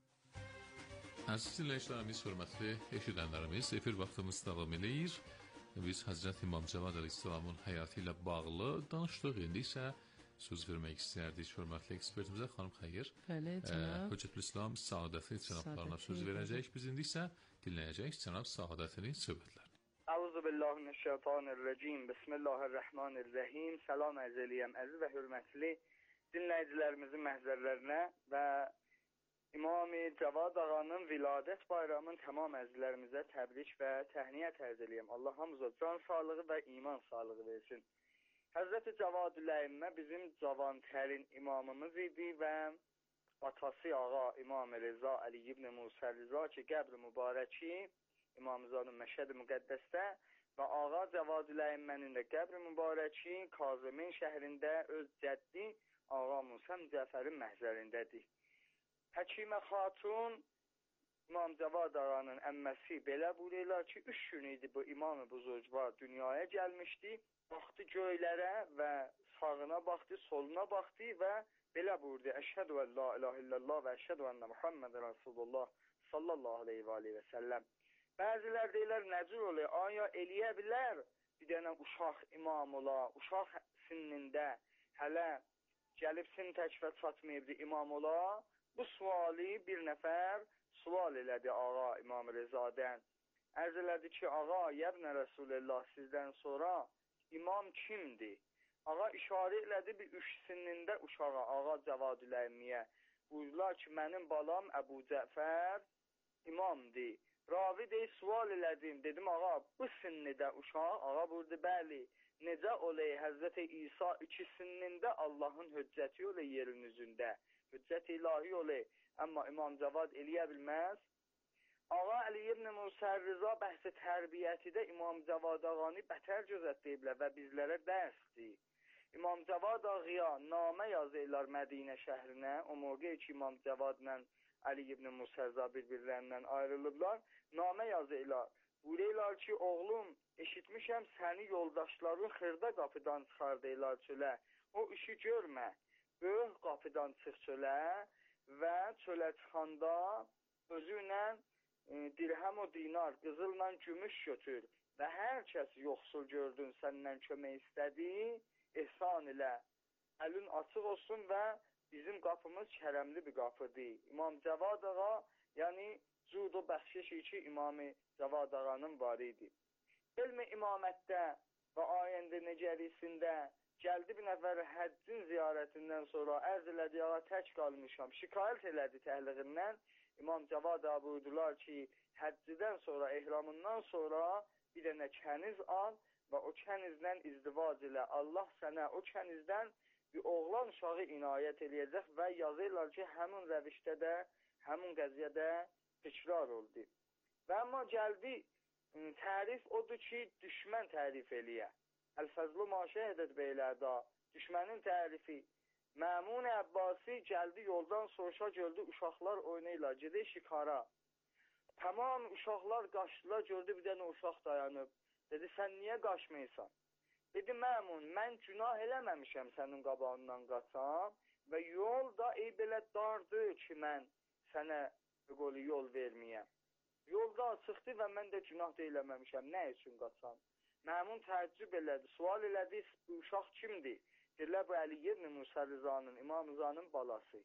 Əziz dinləyicilərimiz, hörmətli eşidənlərimiz, efir vaxtımız davam edir. biz Həzrət İmam Cavad əleyhissalamın həyatı ilə bağlı danışdıq. İndi isə söz vermək istərdik hörmətli ekspertimizə, xanım Xeyir. Bəli, cənab. Höccətülislam Saadətli cənablarına söz verəcək. Biz indi isə dinləyəcəyik cənab Saadətlinin söhbətlərini. Əuzu billahi mineşşeytanirracim. Bismillahirrahmanirrahim. Salam əzəliyəm, əziz və hörmətli dinləyicilərimizin məhzərlərinə və İmam-ı Cavad ağanın viladət bayramının tamam əzizlərimizə təbrik və təhniyət ərz eləyəm. Allah hamıza can sağlığı və iman sağlığı versin. Həzrət-i Cavadüləyimmə bizim cavantərin imamımız idi və atası ağa İmam Reza Əli ibn Musa Reza ki, qəbr-i mübarəki İmam-ı Məşəd-i Müqəddəsdə və ağa Cavadüləyimmənin də qəbr-i mübarəki Kazımin şəhrində öz cəddi ağa Musa Mücəfərin məhzərindədir. Həkimə Xatun İmam Cavad ağanın əmməsi belə buyururlar ki, üç gün idi bu İmam-ı Buzurgvar dünyaya gəlmişdi. Baxdı göylərə və sağına baxdı, soluna baxdı və belə buyurdu. Əşhədü ən la ilahe illallah və əşhədü ənə Muhammed Rasulullah sallallahu aleyhi və aleyhi və səlləm. Bəzilər deyirlər, nəcür olur, aya eləyə bilər bir dənə uşaq imam ola, uşaq sinnində hələ gəlib sin təkvə çatmayıbdı imam ola. Bu suali bir nəfər sual elədi ağa İmam Rezadən. Ərz elədi ki, ağa, yəbnə Resulullah sizdən sonra imam kimdir? Ağa işarə elədi bir üç sinində uşağa, ağa Cavadüləymiyə. Buyurdular ki, mənim balam Əbu Cəfər imamdır. Ravi deyil, sual elədim. Dedim, ağa, bu sinnidə uşaq, ağa buyurdu, bəli. Necə olay Həzrət İsa iki sinində Allahın hüccəti olay yerin üzündə. Hüccət ilahi olay. Amma İmam Cavad eləyə bilməz. Ağa Əli ibn Musa Rıza bəhs-i tərbiyyətidə İmam Cavad ağanı bətər gözətdəyiblər və bizlərə dərsdir. İmam Cavad ağıya namə yazırlar Mədinə şəhrinə. O mövqe ki, İmam Cavadla Əli ibn Musa Rıza bir-birlərindən ayrılıblar. Namə yazırlar. Buyururlar ki, oğlum, eşitmişəm səni yoldaşların xırda qapıdan çıxardırlar çölə. O işi görmə. Böyük qapıdan çıx çölə və çölə çıxanda özü ilə e, dirhəm o dinar, qızılla gümüş götür və hər kəs yoxsul gördün səndən kömək istədi, ehsan ilə. Əlin açıq olsun və bizim qapımız kərəmli bir qapıdır. İmam Cavad ağa, yəni cud o bəxşiş ki, İmam-ı Cavad ağanın var idi. Elmi imamətdə və ayəndə necərisində gəldi bir nəfər həccin ziyarətindən sonra ərz elədi, ağa tək qalmışam, şikayət elədi təhliqindən. İmam Cavad ağa buyurdular ki, həccidən sonra, ehramından sonra bir dənə kəniz al və o kənizlə izdivac ilə. Allah sənə o kənizdən bir oğlan uşağı inayət eləyəcək və yazırlar ki, həmin rəvişdə də, həmin qəziyyədə təkrar oldu. Və amma gəldi, tərif odur ki, düşmən tərif eləyə. Əl-Fəzlu maşəhədət beylərdə, düşmənin tərifi. Məmun Əbbasi gəldi yoldan soruşa gördü, uşaqlar oynayırlar, gedir şikara. Tamam uşaqlar qaçdılar, gördü bir dənə uşaq dayanıb. Dedi, sən niyə qaçmayırsan? Dedi, Məmun, mən günah eləməmişəm sənin qabağından qaçam və yol da ey belə dardır ki, mən sənə qolu yol verməyəm. Yolda açıqdır və mən də günah da eləməmişəm, nə üçün qaçam? Məmun təəccüb elədi, sual elədi, bu uşaq kimdir? Deyirlər, bu Əli ibn Musa Rızanın, İmam Rızanın balası.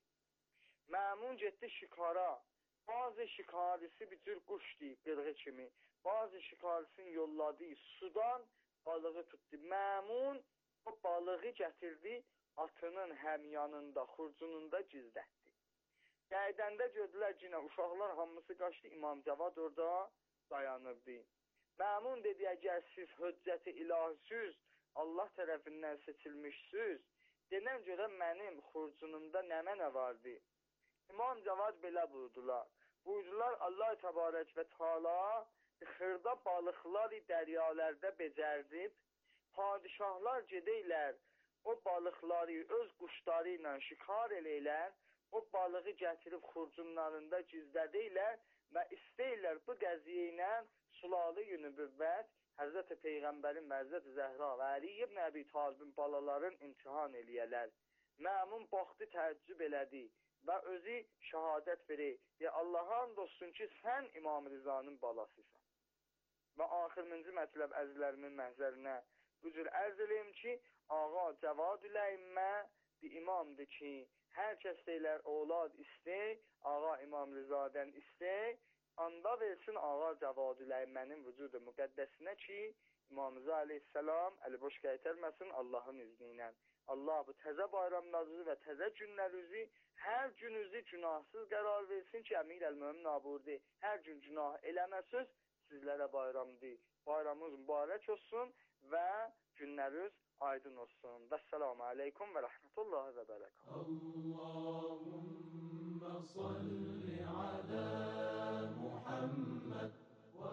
Məmun getdi şikara. Bazı şikarisi bir cür quşdur, qırğı kimi. Bazı şikarisini yolladı sudan, balığı tutdu. Məmun o balığı gətirdi, atının həm yanında, xurcununda gizlətdi. Gəydəndə gördülər ki, uşaqlar hamısı qaçdı, İmam Cavad orada dayanırdı. Məmun dedi, əgər siz hüccəti ilahisiz, Allah tərəfindən seçilmişsiniz, denən görə mənim xurcunumda nə mənə vardı? İmam Cavad belə buyurdular. Buyurdular, Allah təbarək və teala xırda balıqları dəryalərdə becərdib, padişahlar gedəylər, o balıqları öz quşları ilə şikar eləylər, o balığı gətirib xurcunlarında gizlədəylər və istəyirlər bu qəziyyə ilə Sulalı-i Nübüvvət, Həzrət Peyğəmbərin və Həzrət Zəhra və Əli ibn Əbi Talibin balaların imtihan eləyələr. Məmun baxdı, təəccüb elədi və özü şəhadət verir. Ya Allah'a and olsun ki, sən İmam Rızanın balasısan. Və axırıncı mətləb əzizlərimin məhzərinə bu cür ərz eləyim ki, ağa Cavad Üləymə bir imamdır ki, hər kəs deyilər oğlad istək, ağa İmam Rızadən istək, anda versin ağa Cavad Üləymənin vücudu müqəddəsinə ki, İmam Rıza aleyhissalam əli boş qaytarmasın Allahın izni ilə. Allah bu təzə bayramlarınızı və təzə günlərinizi, hər gününüzü günahsız qərar versin ki, Əmir əl-Mömin Naburdi, hər gün günah eləməsiz, sizlərə bayramdır. Bayramınız mübarək olsun və günləriniz aydın olsun. Vəssalamu aleykum və rəhmətullahi və bərəkatuhu. Allahümme salli ala Muhammed və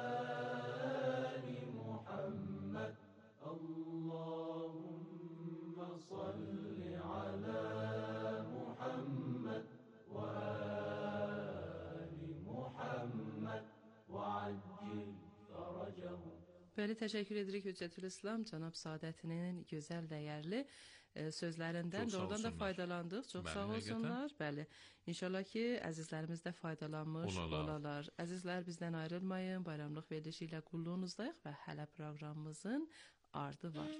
ali Muhammed. Allahümme salli ala Muhammed və ali Muhammed və accil fərəcəhu. Bəli, təşəkkür edirik Hüccətül İslam cənab Saadətinin gözəl, dəyərli e, sözlərindən Çox sağ doğrudan da olsunlar. faydalandıq. Çox Bəli, sağ olsunlar. həqiqətən. Bəli. İnşallah ki, əzizlərimiz də faydalanmış Olalar. olalar. Əzizlər, bizdən ayrılmayın. Bayramlıq verilişi ilə qulluğunuzdayıq və hələ proqramımızın ardı var.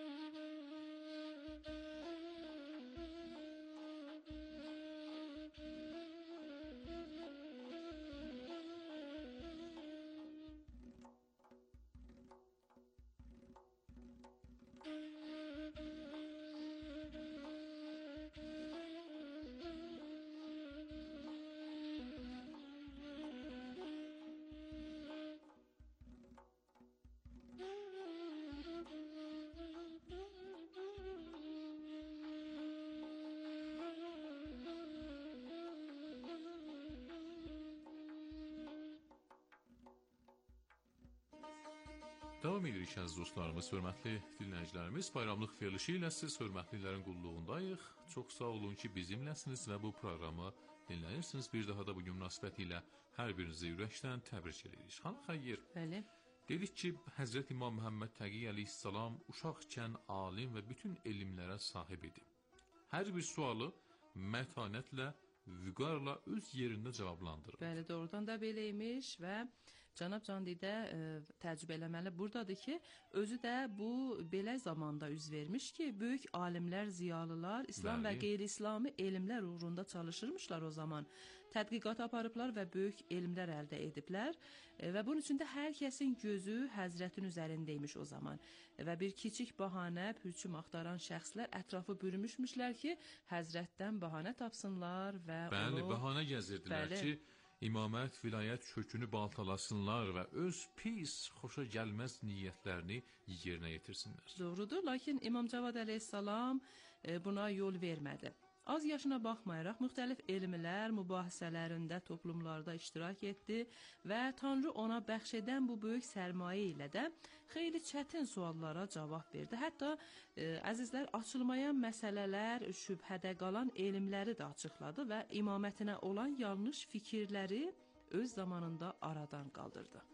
Davam edirik əziz dostlarımız, hörmətli dinləyicilərimiz. Bayramlıq verilişi ilə siz hörmətlilərin qulluğundayıq. Çox sağ olun ki, bizimləsiniz və bu proqramı dinləyirsiniz. Bir daha da bugün münasibətilə hər birinizi ürəkdən təbrik edirik. Xan xeyir. Bəli. Dedik ki, Həzrət İmam Məhəmməd Təqi əleyhissalam uşaqkən alim və bütün elmlərə sahib idi. Hər bir sualı mətanətlə, vüqarla öz yerində cavablandırır. Bəli, doğrudan da belə imiş və Cənab Candidə e, təəccüb eləməli buradadır ki, özü də bu belə zamanda üz vermiş ki, böyük alimlər, ziyalılar, İslam Bəli. və qeyri-İslami elmlər uğrunda çalışırmışlar o zaman. Tədqiqat aparıblar və böyük elmlər əldə ediblər e, və bunun üçün də hər kəsin gözü Həzrətin üzərindəymiş o zaman. E, və bir kiçik bahanə, pürçüm axtaran şəxslər ətrafı bürümüşmüşlər ki, Həzrətdən bahanə tapsınlar və Bəli, onu... bahana gəzirdilər Bəli. ki, imamət, vilayət kökünü baltalasınlar və öz pis, xoşa gəlməz niyyətlərini yerinə yetirsinlər. Doğrudur, lakin İmam Cavad əleyhissalam e, buna yol vermədi. Az yaşına baxmayaraq müxtəlif elmlər, mübahisələrində, toplumlarda iştirak etdi və Tanrı ona bəxş edən bu böyük sərmayə ilə də xeyli çətin suallara cavab verdi. Hətta e, əzizlər, açılmayan məsələlər, şübhədə qalan elmləri də açıqladı və imamətinə olan yanlış fikirləri öz zamanında aradan qaldırdı.